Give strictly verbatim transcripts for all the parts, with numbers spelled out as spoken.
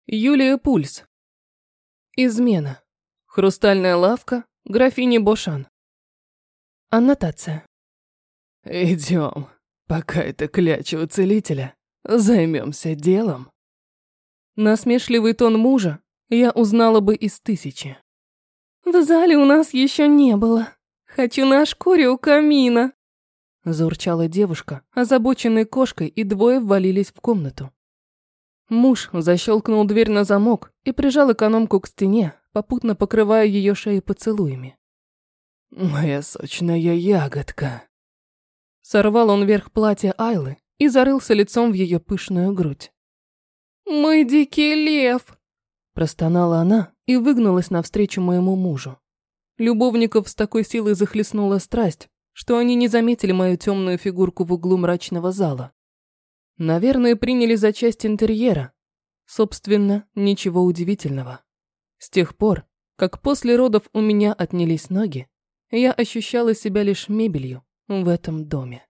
Юлия Пульс. Измена. Хрустальная лавка графини Бошан. Аннотация. Идем, пока это кляча у целителя, займемся делом. Насмешливый тон мужа я узнала бы из тысячи. В зале у нас еще не было. Хочу на шкуре у камина. Заурчала девушка, озабоченной кошкой, и двое ввалились в комнату. Муж защелкнул дверь на замок и прижал экономку к стене, попутно покрывая ее шею поцелуями. Моя сочная ягодка. Сорвал он верх платья Айлы и зарылся лицом в ее пышную грудь. «Мой дикий лев!» Простонала она и выгнулась навстречу моему мужу. Любовников с такой силой захлестнула страсть, что они не заметили мою темную фигурку в углу мрачного зала. Наверное, приняли за часть интерьера. Собственно, ничего удивительного. С тех пор, как после родов у меня отнялись ноги, я ощущала себя лишь мебелью в этом доме.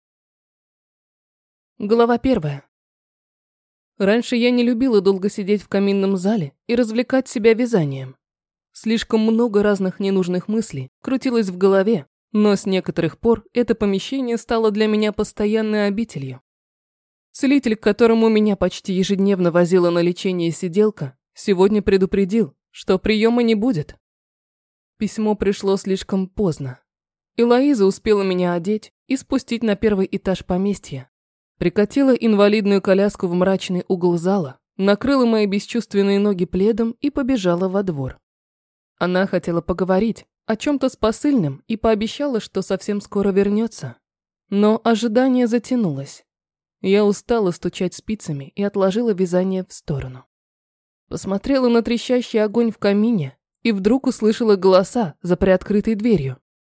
Глава первая. Раньше я не любила долго сидеть в каминном зале и развлекать себя вязанием. Слишком много разных ненужных мыслей крутилось в голове, но с некоторых пор это помещение стало для меня постоянной обителью. Целитель, к которому меня почти ежедневно возила на лечение сиделка, сегодня предупредил, что приема не будет. Письмо пришло слишком поздно. Элоиза успела меня одеть и спустить на первый этаж поместья. Прикатила инвалидную коляску в мрачный угол зала, накрыла мои бесчувственные ноги пледом и побежала во двор. Она хотела поговорить о чем-то с посыльным и пообещала, что совсем скоро вернется. Но ожидание затянулось. Я устала стучать спицами и отложила вязание в сторону. Посмотрела на трещащий огонь в камине и вдруг услышала голоса за приоткрытой дверью.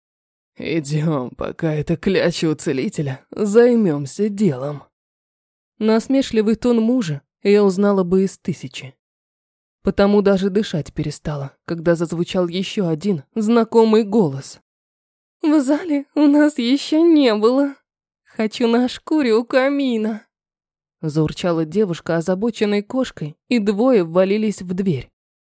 Идем, пока это кляча у целителя, займемся делом. Насмешливый тон мужа я узнала бы из тысячи. Потому даже дышать перестала, когда зазвучал еще один знакомый голос. В зале у нас еще не было. Хочу на шкуре у камина. Заурчала девушка, озабоченной кошкой, и двое ввалились в дверь.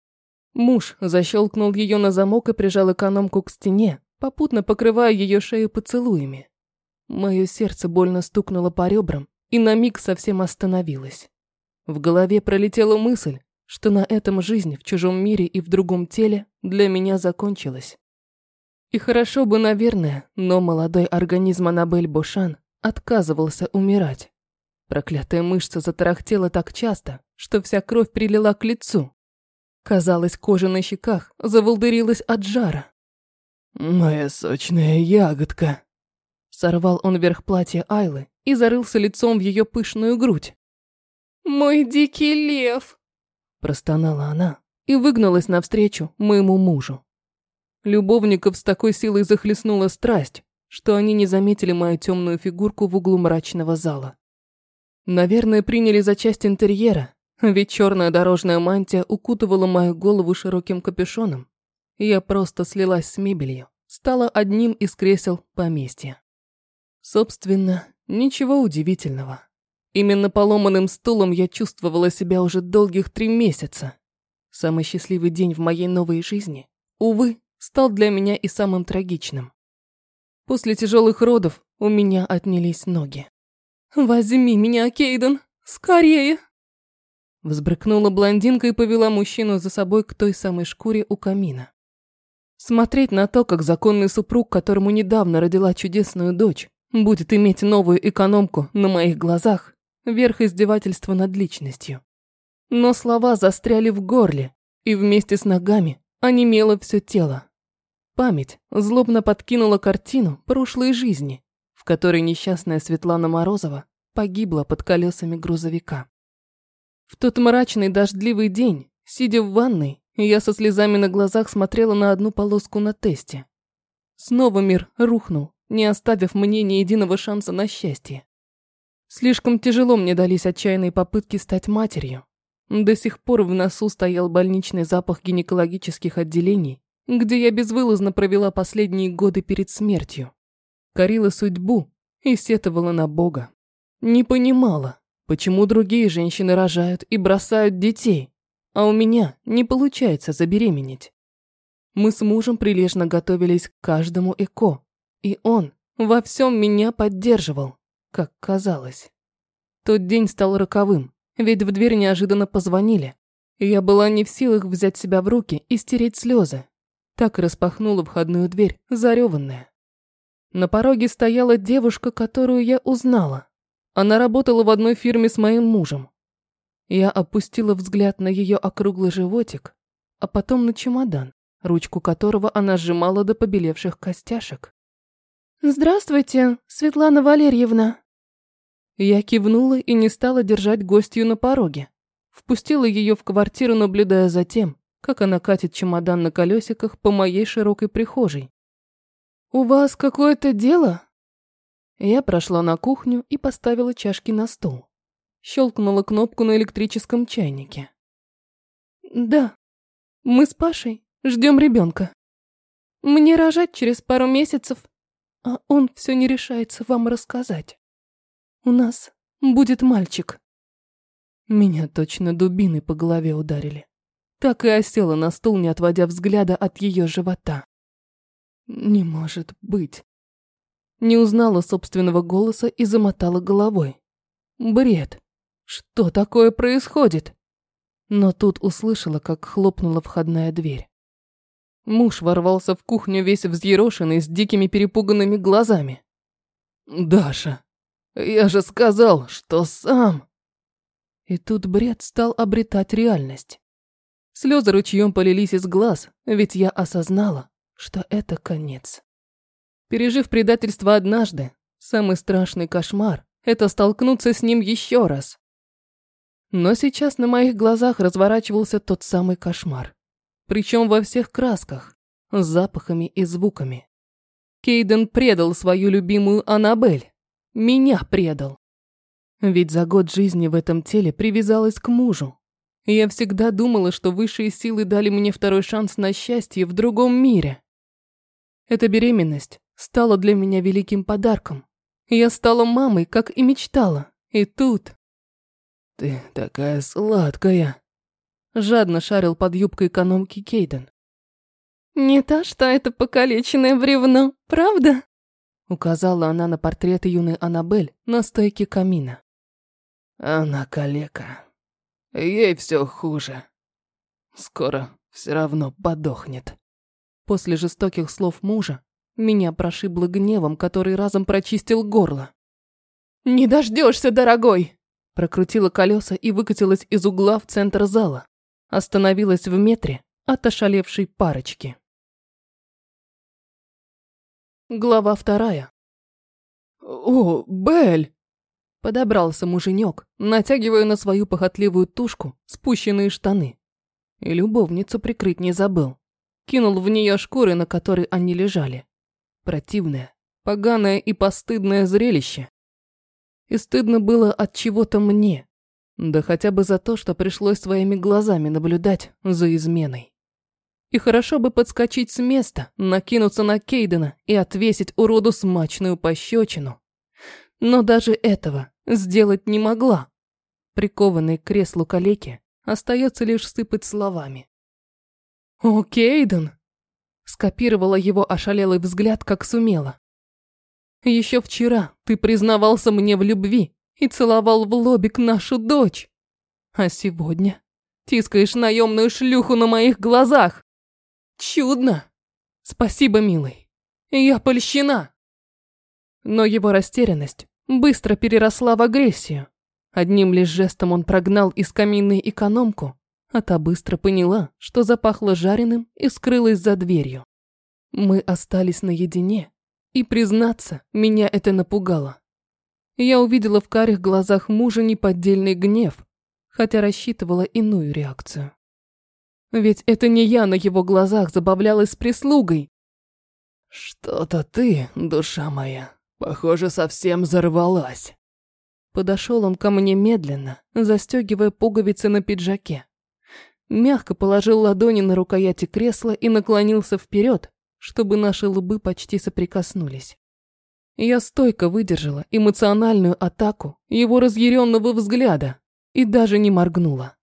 Муж защелкнул ее на замок и прижал экономку к стене, попутно покрывая ее шею поцелуями. Мое сердце больно стукнуло по ребрам и на миг совсем остановилось. В голове пролетела мысль, что на этом жизнь в чужом мире и в другом теле для меня закончилась. И хорошо бы, наверное, но молодой организм Аннабель Бошан отказывался умирать. Проклятая мышца затарахтела так часто, что вся кровь прилила к лицу. Казалось, кожа на щеках заволдырилась от жара. Моя сочная ягодка. Сорвал он верх платья Айлы и зарылся лицом в ее пышную грудь. «Мой дикий лев!» Простонала она и выгнулась навстречу моему мужу. Любовников с такой силой захлестнула страсть, что они не заметили мою темную фигурку в углу мрачного зала. Наверное, приняли за часть интерьера, ведь черная дорожная мантия укутывала мою голову широким капюшоном. Я просто слилась с мебелью, стала одним из кресел поместья. Собственно, ничего удивительного. Именно поломанным стулом я чувствовала себя уже долгих три месяца. Самый счастливый день в моей новой жизни, увы, стал для меня и самым трагичным. После тяжелых родов у меня отнялись ноги. «Возьми меня, Кейден, скорее!» Взбрыкнула блондинка и повела мужчину за собой к той самой шкуре у камина. Смотреть на то, как законный супруг, которому недавно родила чудесную дочь, будет иметь новую экономку на моих глазах, верх издевательства над личностью. Но слова застряли в горле, и вместе с ногами онемело все тело. Память злобно подкинула картину прошлой жизни, в которой несчастная Светлана Морозова погибла под колесами грузовика. В тот мрачный дождливый день, сидя в ванной, я со слезами на глазах смотрела на одну полоску на тесте. Снова мир рухнул, не оставив мне ни единого шанса на счастье. Слишком тяжело мне дались отчаянные попытки стать матерью. До сих пор в носу стоял больничный запах гинекологических отделений, где я безвылазно провела последние годы перед смертью. Корила судьбу и сетовала на Бога. Не понимала, почему другие женщины рожают и бросают детей, а у меня не получается забеременеть. Мы с мужем прилежно готовились к каждому ЭКО, и он во всем меня поддерживал, как казалось. Тот день стал роковым, ведь в дверь неожиданно позвонили, и я была не в силах взять себя в руки и стереть слезы. Так и распахнула входную дверь, зареванная. На пороге стояла девушка, которую я узнала. Она работала в одной фирме с моим мужем. Я опустила взгляд на ее округлый животик, а потом на чемодан, ручку которого она сжимала до побелевших костяшек. «Здравствуйте, Светлана Валерьевна!» Я кивнула и не стала держать гостью на пороге. Впустила ее в квартиру, наблюдая за тем, как она катит чемодан на колесиках по моей широкой прихожей. «У вас какое-то дело?» Я прошла на кухню и поставила чашки на стол. Щелкнула кнопку на электрическом чайнике. «Да, мы с Пашей ждем ребенка. Мне рожать через пару месяцев, а он все не решается вам рассказать. У нас будет мальчик». Меня точно дубиной по голове ударили. Так и осела на стул, не отводя взгляда от ее живота. «Не может быть». Не узнала собственного голоса и замотала головой. Бред. Что такое происходит? Но тут услышала, как хлопнула входная дверь. Муж ворвался в кухню весь взъерошенный, с дикими перепуганными глазами. «Даша, я же сказал, что сам...» И тут бред стал обретать реальность. Слезы ручьем полились из глаз, ведь я осознала, что это конец. Пережив предательство однажды, самый страшный кошмар – это столкнуться с ним еще раз. Но сейчас на моих глазах разворачивался тот самый кошмар. Причем во всех красках, с запахами и звуками. Кейден предал свою любимую Аннабель. Меня предал. Ведь за год жизни в этом теле привязалась к мужу. Я всегда думала, что высшие силы дали мне второй шанс на счастье в другом мире. Эта беременность стала для меня великим подарком. Я стала мамой, как и мечтала. И тут... «Ты такая сладкая!» Жадно шарил под юбкой экономки Кейден. «Не та, что это покалеченное бревно, правда?» Указала она на портрет юной Аннабель на стойке камина. «Она калека. Ей все хуже. Скоро все равно подохнет». После жестоких слов мужа меня прошибло гневом, который разом прочистил горло. «Не дождешься, дорогой!» Прокрутила колеса и выкатилась из угла в центр зала. Остановилась в метре от ошалевшей парочки. Глава вторая. «О, Белль!» Подобрался муженек, натягивая на свою похотливую тушку спущенные штаны. И любовницу прикрыть не забыл. Кинул в нее шкуры, на которой они лежали. Противное, поганое и постыдное зрелище. И стыдно было от чего-то мне. Да хотя бы за то, что пришлось своими глазами наблюдать за изменой. И хорошо бы подскочить с места, накинуться на Кейдена и отвесить уроду смачную пощечину. Но даже этого сделать не могла. Прикованной к креслу калеки остается лишь сыпать словами. «О, Кейден!» Скопировала его ошалелый взгляд, как сумела. «Еще вчера ты признавался мне в любви и целовал в лобик нашу дочь. А сегодня тискаешь наемную шлюху на моих глазах. Чудно! Спасибо, милый. Я польщена!» Но его растерянность быстро переросла в агрессию. Одним лишь жестом он прогнал из каминной экономку, а та быстро поняла, что запахло жареным, и скрылась за дверью. Мы остались наедине, и, признаться, меня это напугало. Я увидела в карих глазах мужа неподдельный гнев, хотя рассчитывала иную реакцию. Ведь это не я на его глазах забавлялась с прислугой. «Что-то ты, душа моя, похоже, совсем взорвалась». Подошел он ко мне медленно, застегивая пуговицы на пиджаке. Мягко положил ладони на рукояти кресла и наклонился вперед, чтобы наши лбы почти соприкоснулись. Я стойко выдержала эмоциональную атаку его разъяренного взгляда и даже не моргнула.